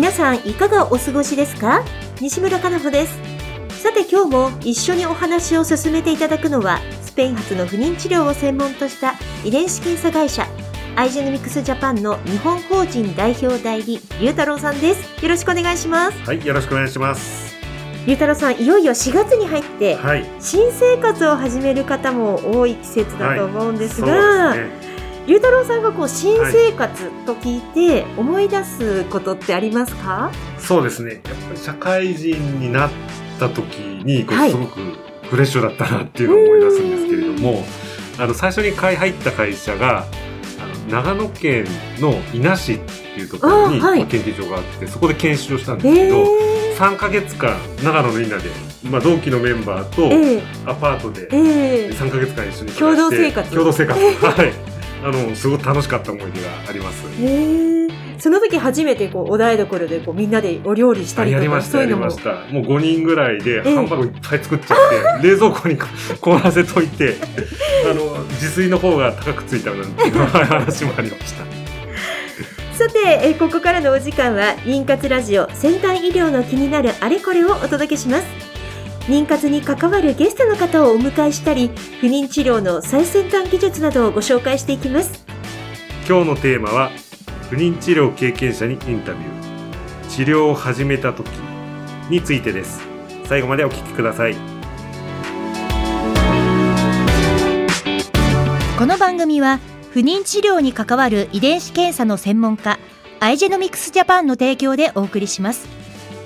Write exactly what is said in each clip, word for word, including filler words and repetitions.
皆さんいかがお過ごしですか？西村かなほです。さて今日も一緒にお話を進めていただくのは、スペイン発の不妊治療を専門とした遺伝子検査会社アイジェノミクスジャパンの日本法人代表代理龍太郎さんです。よろしくお願いします。 はい、よろしくお願いします。 龍太郎さん、いよいよしがつに入って、 はい、 新生活を始める方も多い季節だと思うんですが、 はいそうですね、 龍太郎さんがこう新生活と聞いて思い出すことってありますか？ そうですね、やっぱり社会人になった時にこう、はい、すごくフレッシュだったなっていうのを思い出すんですけれども、あの最初に入った会社があの長野県の伊那市っていうところに、はい、研究所があって、そこで研修をしたんですけど、さんかげつかん長野の伊那で、まあ、同期のメンバーとアパートでさんかげつかん一緒に暮らして、 共同生活共同生活、はいあのすごく楽しかった思い出があります。 へー、その時初めてこうお台所でこうみんなでお料理したりとか、 やりました、 そういうのもやりました。もうごにんぐらいでハンバーグいっぱい作っちゃって、冷蔵庫に凍らせといてあの自炊の方が高くついたなんていう話もありました。 さてえここからのお時間は妊活ラジオ先端医療の気になるあれこれをお届けします。妊活に関わるゲストの方をお迎えしたり、不妊治療の最先端技術などをご紹介していきます。 今日のテーマは不妊治療経験者にインタビュー、治療を始めた時についてです。最後までお聞きください。 この番組は不妊治療に関わる遺伝子検査の専門家アイジェノミクスジャパンの提供でお送りします。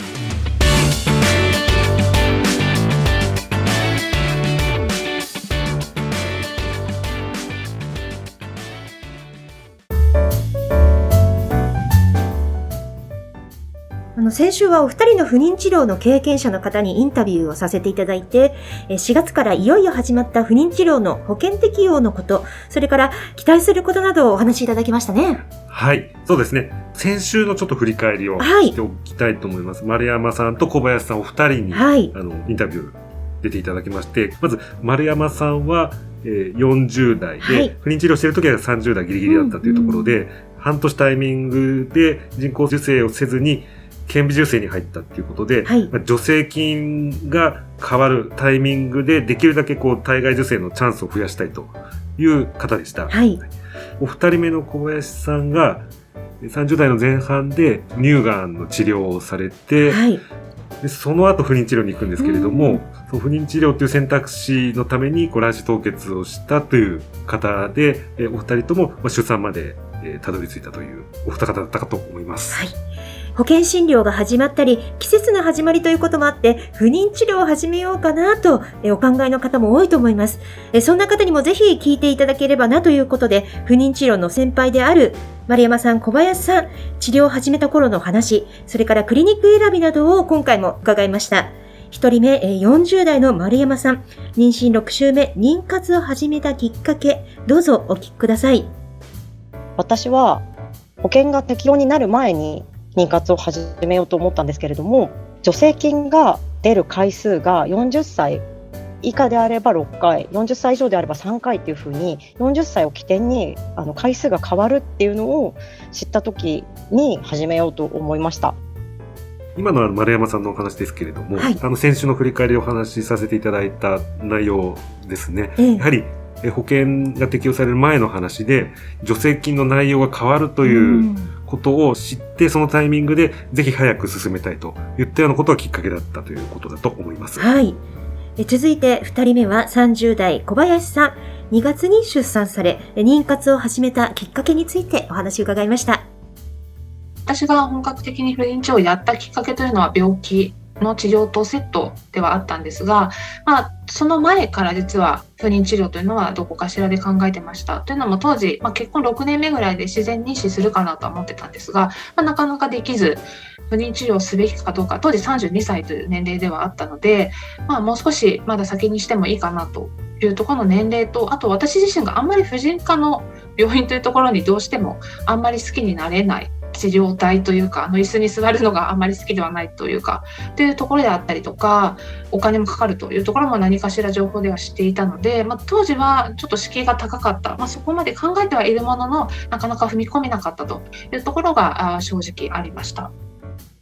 あの先週はお二人の不妊治療の経験者の方にインタビューをさせていただいて、しがつからいよいよ始まった不妊治療の保険適用のこと、それから期待することなどをお話しいただきましたね。 はい、そうですね。先週のちょっと振り返りをしておきたいと思います。はい、丸山さんと小林さんお二人に、はい、あのインタビュー出ていただきまして、まず丸山さんは、えー、よんじゅうだいで、はい、不妊治療している時はさんじゅうだいギリギリだったというところで、うんうん、半年タイミングで人工授精をせずに顕微授精に入ったっていうことで、はい、助成金が変わるタイミングでできるだけこう体外受精のチャンスを増やしたいという方でした。はい、お二人目の小林さんがさんじゅうだいの前半で乳がんの治療をされて、はい、でその後不妊治療に行くんですけれども、そう不妊治療という選択肢のためにこう卵子凍結をしたという方で、えお二人とも出産までえたどり着いたというお二方だったかと思います。 はい、保険診療が始まったり季節の始まりということもあって不妊治療を始めようかなとお考えの方も多いと思います。そんな方にもぜひ聞いていただければなということで、不妊治療の先輩である丸山さん、小林さん、治療を始めた頃の話、それからクリニック選びなどを今回も伺いました。一人目よんじゅうだいの丸山さん、妊娠ろく週目、妊活を始めたきっかけ、どうぞお聞きください。 私は保険が適用になる前に妊活を始めようと思ったんですけれども、助成金が出る回数がよんじゅっさい以下であればろっかい、よんじゅっさい以上であればさんかいっていう風によんじゅっさいを起点にあの回数が変わるっていうのを知った時に始めようと思いました。 今のは丸山さんのお話ですけれども、はい、あの先週の振り返りをお話しさせていただいた内容ですね。ええ、やはり保険が適用される前の話で助成金の内容が変わるということを知って、そのタイミングでぜひ早く進めたいといったようなことがきっかけだったということだと思います。 はい、え続いてふたりめはさんじゅうだい小林さん、にがつに出産され妊活を始めたきっかけについてお話を伺いました。 私が本格的に不妊治療をやったきっかけというのは病気の治療とセットではあったんですが、まあ、その前から実は不妊治療というのはどこかしらで考えてました。というのも当時、まあ、結婚ろくねんめぐらいで自然妊娠するかなとは思ってたんですが、まあ、なかなかできず、不妊治療をすべきかどうか、当時さんじゅうにさいという年齢ではあったので、まあ、もう少しまだ先にしてもいいかなというところの年齢と、あと私自身があんまり婦人科の病院というところにどうしてもあんまり好きになれない治療体というか、あの椅子に座るのがあまり好きではないというかというところであったりとか、お金もかかるというところも何かしら情報では知っていたので、まあ、当時はちょっと敷居が高かった、まあ、そこまで考えてはいるもののなかなか踏み込めなかったというところが正直ありました。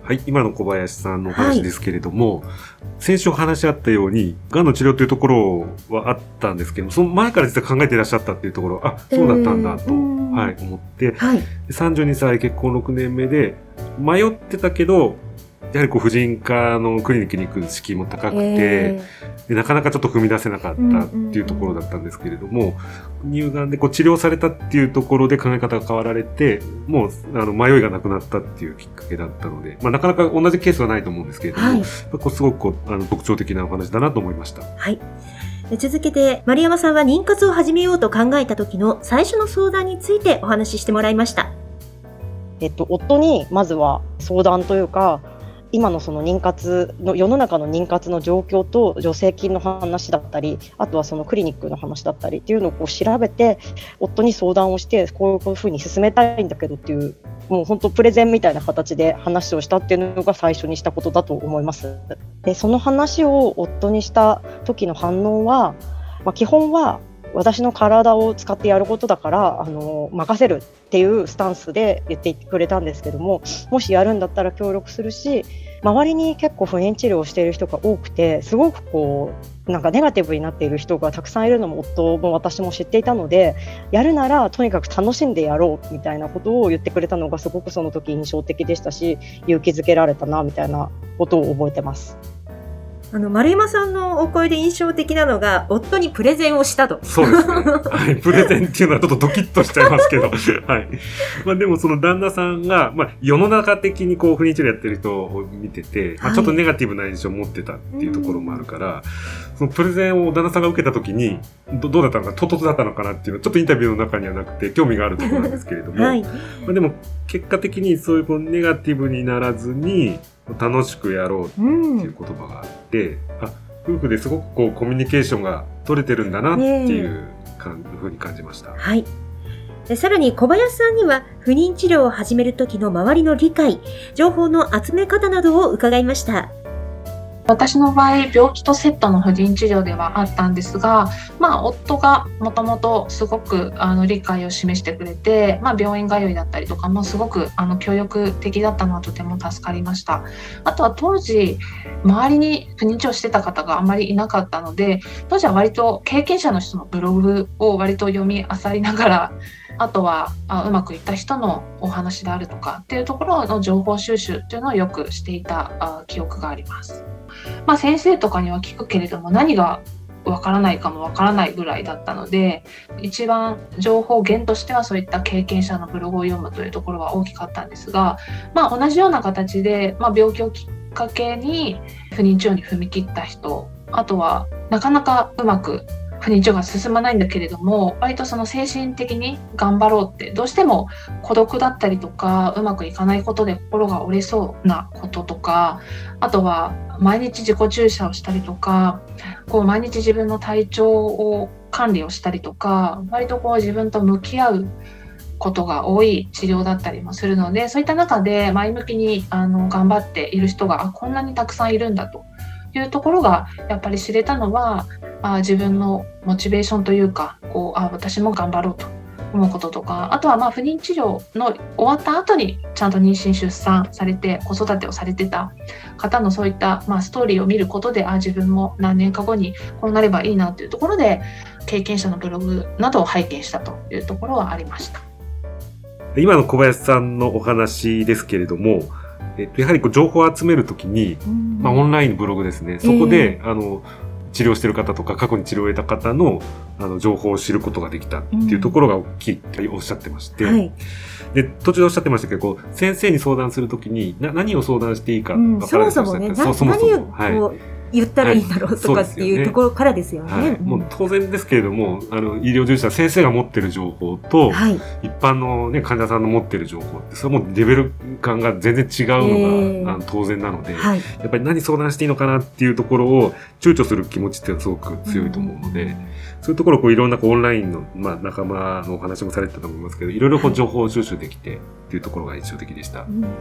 はい、今の小林さんのお話ですけれども、はい、先週話し合ったように、がんの治療というところはあったんですけども、その前から実は考えていらっしゃったっていうところ、あ、そうだったんだと、えー、はい、思って、はい、さんじゅうにさい結婚ろくねんめで、迷ってたけど、やはりこう婦人科のクリニックに行く敷居も高くて、えー、でなかなかちょっと踏み出せなかったっていうところだったんですけれども、うんうんうん、乳がんでこう治療されたっていうところで考え方が変わられて、もうあの迷いがなくなったっていうきっかけだったので、まあ、なかなか同じケースはないと思うんですけれども、はい、こうすごくこうあの特徴的なお話だなと思いました。 はい。続けて丸山さんは妊活を始めようと考えた時の最初の相談についてお話ししてもらいました。 えっと、夫にまずは相談というか、今のその妊活の世の中の妊活の状況と助成金の話だったり、あとはそのクリニックの話だったりっていうのをこう調べて夫に相談をして、こういうふうに進めたいんだけどっていう、もう本当プレゼンみたいな形で話をしたっていうのが最初にしたことだと思います。でその話を夫にした時の反応は、まあ、基本は私の体を使ってやることだからあの任せるっていうスタンスで言ってくれたんですけども、もしやるんだったら協力するし、周りに結構不妊治療をしている人が多くて、すごくこうなんかネガティブになっている人がたくさんいるのも夫も私も知っていたので、やるならとにかく楽しんでやろうみたいなことを言ってくれたのがすごくその時印象的でしたし、勇気づけられたなみたいなことを覚えてます。 あの丸山さんのお声で印象的なのが、夫にプレゼンをしたと。 そうですね。はい、プレゼンっていうのはちょっとドキッとしちゃいますけど、はい。まあでもその旦那さんが、まあ世の中的にこう不妊治療やってる人を見てて、まあ、ちょっとネガティブな印象を持ってたっていうところもあるから、はい、そのプレゼンを旦那さんが受けた時にどどうだったのか、唐突だったのかなっていうのはちょっとインタビューの中にはなくて興味があるところなんですけれども、はい、まあでも結果的にそういうこうネガティブにならずに楽しくやろうっていう言葉があって、うん、あ、夫婦ですごくこうコミュニケーションが取れてるんだなっていうふうに感じました。 はい。さらに小林さんには不妊治療を始める時の周りの理解、情報の集め方などを伺いました。 私の場合、病気とセットの不妊治療ではあったんですが、まあ、夫がもともとすごくあの理解を示してくれて、まあ、病院通いだったりとかもすごくあの協力的だったのはとても助かりました。あとは当時周りに不妊治療してた方があまりいなかったので、当時は割と経験者の人のブログを割と読み漁りながら、あとはあうまくいった人のお話であるとかっていうところの情報収集っていうのをよくしていたあ記憶があります。まあ、先生とかには聞くけれども何がわからないかもわからないぐらいだったので、一番情報源としてはそういった経験者のブログを読むというところは大きかったんですが、まあ、同じような形で、まあ、病気をきっかけに不妊治療に踏み切った人、あとはなかなかうまく不妊治療が進まないんだけれども、割とその精神的に頑張ろうって、どうしても孤独だったりとかうまくいかないことで心が折れそうなこととか、あとは毎日自己注射をしたりとか、こう毎日自分の体調を管理をしたりとか、割とこう自分と向き合うことが多い治療だったりもするので、そういった中で前向きにあの頑張っている人があこんなにたくさんいるんだというところがやっぱり知れたのは、あ自分のモチベーションというか、こうあ私も頑張ろうと思うこととか、あとはまあ不妊治療の終わった後にちゃんと妊娠出産されて子育てをされてた方のそういったまあストーリーを見ることで、あ自分も何年か後にこうなればいいなというところで経験者のブログなどを拝見したというところはありました。 今の小林さんのお話ですけれども、えっと、やはりこう情報を集めるときに、まあ、オンラインのブログですね、そこで、えー、あの治療している方とか過去に治療を得た方のあの情報を知ることができたっていうところが大きいっておっしゃってまして、うんはい、で途中でおっしゃってましたけど、こう先生に相談するときにな何を相談していいか分からないとおっしゃって、うん、そもそもね、 何を、はい言ったらいいんだろうとかっていうところからですよね。 はい、もう当然ですけれども、あの医療従事者先生が持っている情報と、はい、一般の、ね、患者さんの持っている情報ってそれもレベル感が全然違うのが、えー、あの当然なので、はい、やっぱり何相談していいのかなっていうところを躊躇する気持ちってすごく強いと思うので、うん、そういうところをこういろんなこうオンラインの、まあ、仲間のお話もされてたと思いますけど、いろいろこう情報収集できてっていうところが印象的でした。うん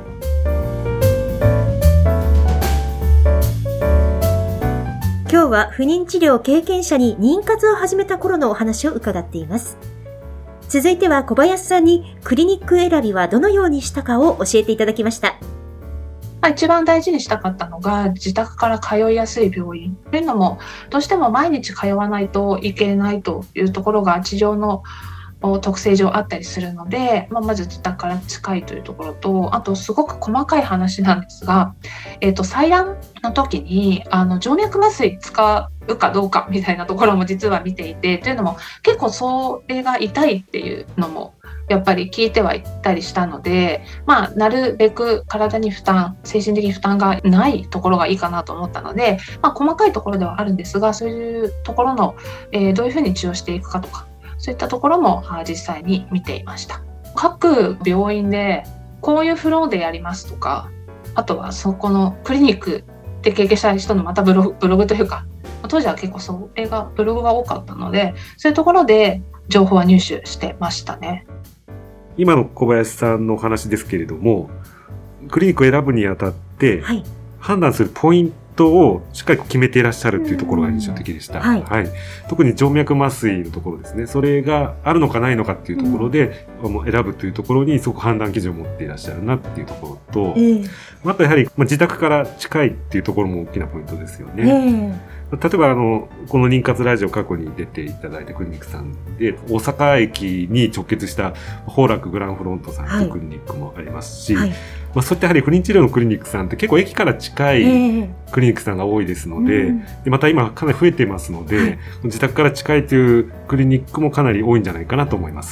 今日は不妊治療経験者に妊活を始めた頃のお話を伺っています。続いては小林さんにクリニック選びはどのようにしたかを教えていただきました。 まあ、一番大事にしたかったのが自宅から通いやすい病院というのも、どうしても毎日通わないといけないというところが地上の特性上あったりするので、まあ、まず自宅から近いというところと、あとすごく細かい話なんですが、えーと、採卵の時にあの静脈麻酔使うかどうかみたいなところも実は見ていて、というのも結構それが痛いっていうのもやっぱり聞いてはいったりしたので、まあ、なるべく体に負担、精神的負担がないところがいいかなと思ったので、まあ、細かいところではあるんですが、そういうところの、えー、どういうふうに治療していくかとか、そういったところも実際に見ていました。各病院でこういうフローでやりますとか、あとはそこのクリニックで経験した人のまたブログ、ブログというか、当時は結構それがブログが多かったので、そういうところで情報は入手してましたね。 今の小林さんのお話ですけれども、クリニックを選ぶにあたって判断するポイントをしっかり決めていらっしゃるっていうところが印象的でした。はいはい、特に静脈麻酔のところですね。それがあるのかないのかっていうところで、うん、選ぶというところにすごく判断基準を持っていらっしゃるなっていうところと、えー、あとやはり、まあ、自宅から近いっていうところも大きなポイントですよね。えー、例えばあのこの妊活ラジオ過去に出ていただいたクリニックさんで、大阪駅に直結した宝楽グランフロントさんというクリニックもありますし、はいはい、まあ、そういったやはり不妊治療のクリニックさんって結構駅から近いクリニックさんが多いですので、えー、でまた今かなり増えてますので、はい、自宅から近いというクリニックもかなり多いんじゃないかなと思います。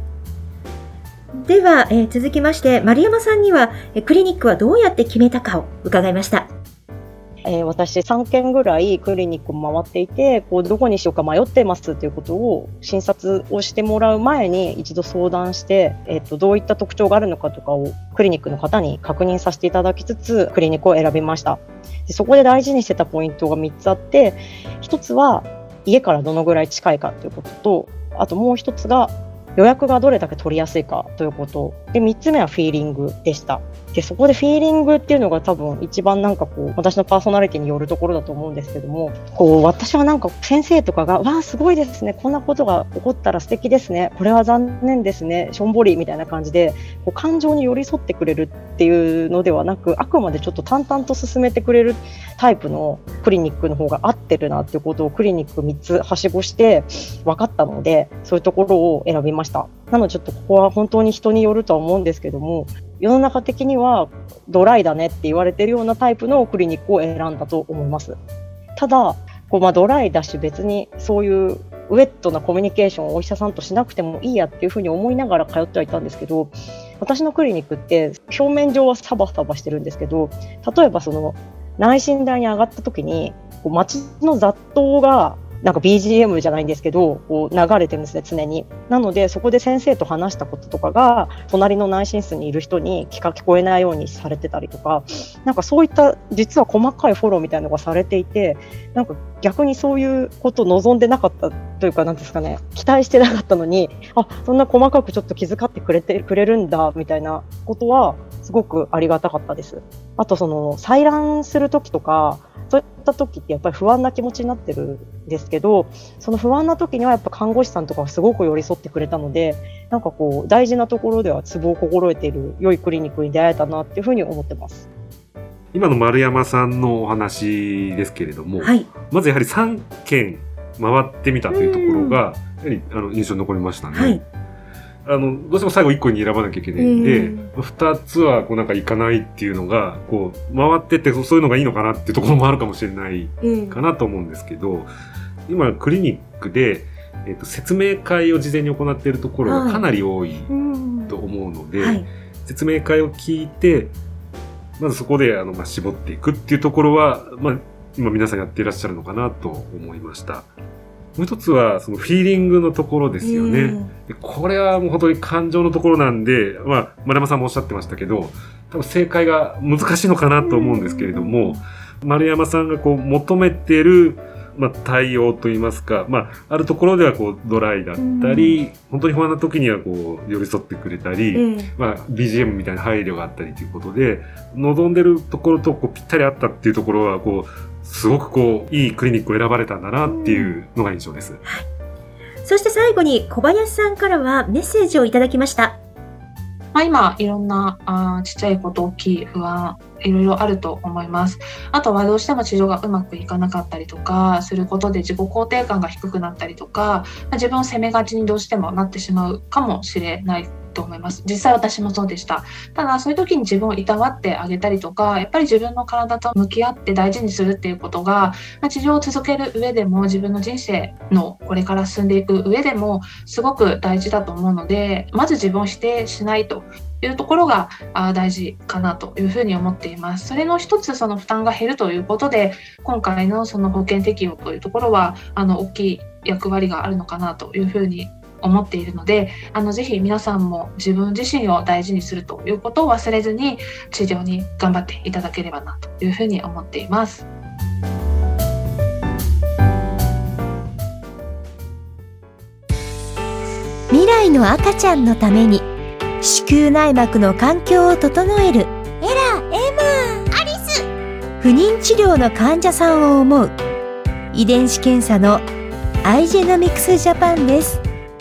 では、えー、続きまして丸山さんにはクリニックはどうやって決めたかを伺いました。 えー、私さんけんぐらいクリニックを回っていて、こうどこにしようか迷ってますということを診察をしてもらう前に一度相談して、えー、とどういった特徴があるのかとかをクリニックの方に確認させていただきつつクリニックを選びました。でそこで大事にしてたポイントがみっつあって、ひとつは家からどのぐらい近いかということと、あともうひとつが予約がどれだけ取りやすいかということで、みっつめはフィーリングでした。でそこでフィーリングっていうのが多分一番なんかこう私のパーソナリティによるところだと思うんですけども、こう私はなんか先生とかがわあすごいですね、こんなことが起こったら素敵ですね、これは残念ですね、しょんぼりみたいな感じでこう感情に寄り添ってくれるっていうのではなく、あくまでちょっと淡々と進めてくれるタイプのクリニックの方が合ってるなっていうことをクリニックみっつはしごして分かったので、そういうところを選びました。なのでちょっとここは本当に人によるとは思うんですけども、世の中的にはドライだねって言われてるようなタイプのクリニックを選んだと思います。ただこう、まあ、ドライだし別にそういうウェットなコミュニケーションをお医者さんとしなくてもいいやっていうふうに思いながら通ってはいたんですけど、私のクリニックって表面上はサバサバしてるんですけど、例えばその内診台に上がった時にこう街の雑踏がなんか ビージーエム じゃないんですけどこう流れてるんですね、常に。なのでそこで先生と話したこととかが隣の内診室にいる人に聞か聞こえないようにされてたりとか、なんかそういった実は細かいフォローみたいなのがされていて、なんか逆にそういうことを望んでなかったというか、なんですかね、期待してなかったのに、あ、そんな細かくちょっと気遣ってくれてくれるんだみたいなことはすごくありがたかったです。あとその採卵する時とかそういった時ってやっぱり不安な気持ちになってるんですけど、その不安な時にはやっぱ看護師さんとかがすごく寄り添ってくれたので、なんかこう大事なところではツボを心得ている良いクリニックに出会えたなっていうふうに思ってます。 今の丸山さんのお話ですけれども、はい、まずやはりさんけん回ってみたというところがやはりあの印象に残りましたね。はい、あのどうしても最後いっこに選ばなきゃいけないんで、えー、ふたつはこうなんかいかないっていうのがこう回ってってそういうのがいいのかなっていうところもあるかもしれないかなと思うんですけど、えー、今クリニックで、えーと、説明会を事前に行っているところがかなり多いと思うので、はい、説明会を聞いてまずそこであの、まあ、絞っていくっていうところは、まあ、今皆さんやっていらっしゃるのかなと思いました。もう一つはそのフィーリングのところですよね。でこれはもう本当に感情のところなんで、まあ、丸山さんもおっしゃってましたけど、多分正解が難しいのかなと思うんですけれども、丸山さんがこう求めている、まあ、対応といいますか、まあ、あるところではこうドライだったり、本当に不安な時にはこう寄り添ってくれたり、まあ、ビージーエム みたいな配慮があったりということで、望んでるところとこうぴったりあったっていうところはこうすごくこういいクリニックを選ばれたんだなっていうのが印象です。はい、 そして最後に小林さんからはメッセージをいただきました。 まあ、今いろんなあちっちゃいこと、大きい不安いろいろあると思います。あとはどうしても治療がうまくいかなかったりとかすることで自己肯定感が低くなったりとか、まあ、自分を責めがちにどうしてもなってしまうかもしれないと思います。実際私もそうでした。ただそういう時に自分をいたわってあげたりとか、やっぱり自分の体と向き合って大事にするっていうことが、まあ、治療を続ける上でも自分の人生のこれから進んでいく上でもすごく大事だと思うので、まず自分を否定しないというところが大事かなというふうに思っています。それの一つ、その負担が減るということで、今回のその保険適用というところはあの大きい役割があるのかなというふうに思っているので、あのぜひ皆さんも自分自身を大事にするということを忘れずに治療に頑張っていただければなというふうに思っています。 未来の赤ちゃんのために子宮内膜の環境を整えるエラ、エマ、アリス。不妊治療の患者さんを思う遺伝子検査のアイジェノミクスジャパンです。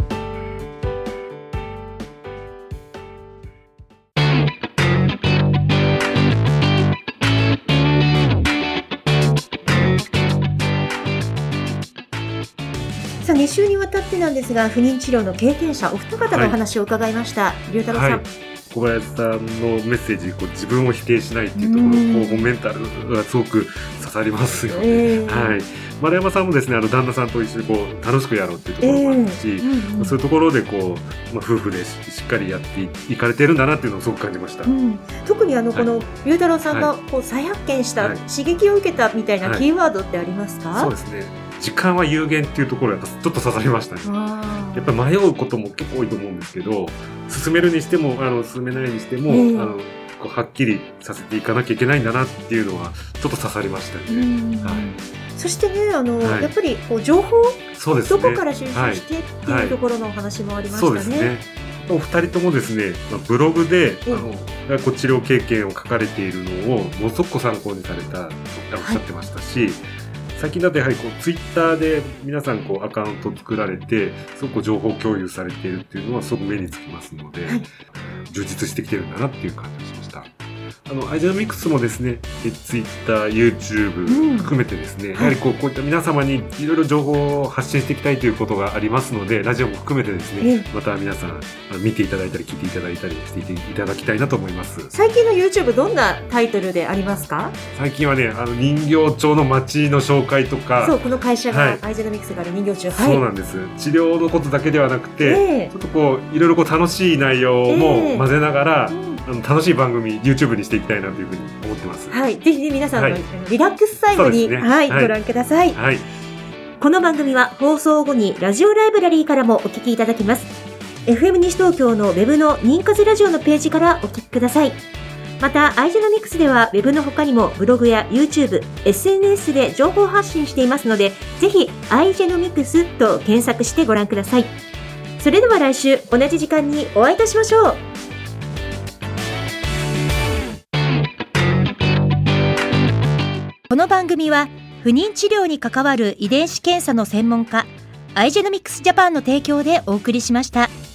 さあに週にわたってなんですが、不妊治療の経験者お二方のお話を伺いました。龍太郎さん、はい、 小林さんのメッセージ、こう自分を否定しないっていうところ、こうメンタルがすごく刺さりますよね。えーはい、丸山さんもですね、あの旦那さんと一緒にこう楽しくやろうっていうところもあるし、えーうんうん、そういうところでこう、まあ、夫婦で し, しっかりやっていかれてるんだなっていうのをすごく感じました。うん、 特にあのこの龍太郎さんがこう再発見した、はい、刺激を受けたみたいなキーワードってありますか？ はい、そうですね、時間は有限っていうところがちょっと刺さりましたね。やっぱり迷うことも結構多いと思うんですけど、進めるにしてもあの進めないにしても、えー、あのこうはっきりさせていかなきゃいけないんだなっていうのはちょっと刺さりましたね。はい、 そしてね、あの、はい、やっぱりこう情報、そうですね、どこから収集してっていうところのお話もありましたね。はいはい、そうですね。 お二人ともですね、ブログで、うん、あのこう治療経験を書かれているのをものすごく参考にされたとおっしゃってましたし、はい、最近だとやはりこうツイッターで皆さんこうアカウントを作られてすごく情報共有されているっていうのはすごく目につきますので、はい、充実してきてるんだなっていう感じがしました。あのアイジェノミクスもですね、ツイッター、YouTube 含めてですね、うん、やはりこう、こういった皆様にいろいろ情報を発信していきたいということがありますので、ラジオも含めてですね、また皆さん見ていただいたり聞いていただいたりしていただきたいなと思います。 最近の YouTube どんなタイトルでありますか？ 最近はね、あの人形町の街の紹介とか、 そう、この会社が、はい、アイジェノミクスがある人形町、 はい、そうなんです。治療のことだけではなくて、えー、ちょっとこういろいろこう楽しい内容も混ぜながら、えーうん、あの楽しい番組 YouTube にしていきたいなというふうに思ってます。 はい、ぜひね皆さんの、はい、リラックスタイムに、ね、はい、はい、ご覧ください。はい、この番組は放送後にラジオライブラリーからもお聞きいただけます。エフエム 西東京のウェブの妊活ラジオのページからお聞きください。また、アイジェノミクスではウェブの他にもブログや YouTube、エスエヌエス で情報発信していますので、ぜひアイジェノミクスと検索してご覧ください。それでは来週同じ時間にお会いいたしましょう。 この番組は不妊治療に関わる遺伝子検査の専門家アイジェノミクスジャパンの提供でお送りしました。